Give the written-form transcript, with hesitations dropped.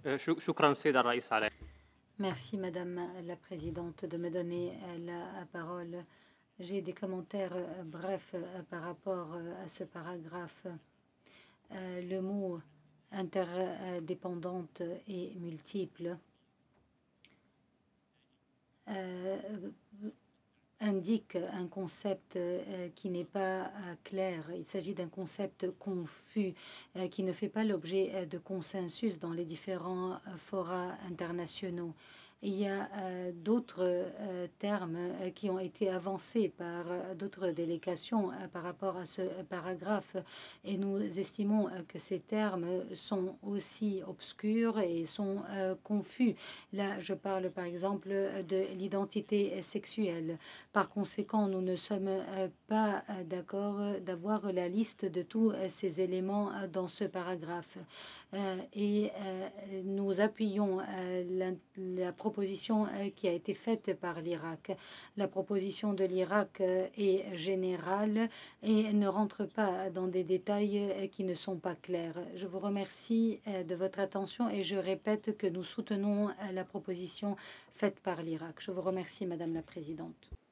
شكرا سيد الرئيس على Merci, Madame la Présidente, de me donner la parole. J'ai des commentaires brefs par rapport à ce paragraphe. Le mot interdépendante et multiple indique un concept qui n'est pas clair. Il s'agit d'un concept confus qui ne fait pas l'objet de consensus dans les différents forats internationaux. Il y a d'autres termes qui ont été avancés par d'autres délégations par rapport à ce paragraphe et nous estimons que ces termes sont aussi obscurs et sont confus. Là, je parle par exemple de l'identité sexuelle. Par conséquent, nous ne sommes pas d'accord d'avoir la liste de tous ces éléments dans ce paragraphe. Et nous appuyons la proposition qui a été faite par l'Irak. La proposition de l'Irak est générale et ne rentre pas dans des détails qui ne sont pas clairs. Je vous remercie de votre attention et je répète que nous soutenons la proposition faite par l'Irak. Je vous remercie, Madame la Présidente.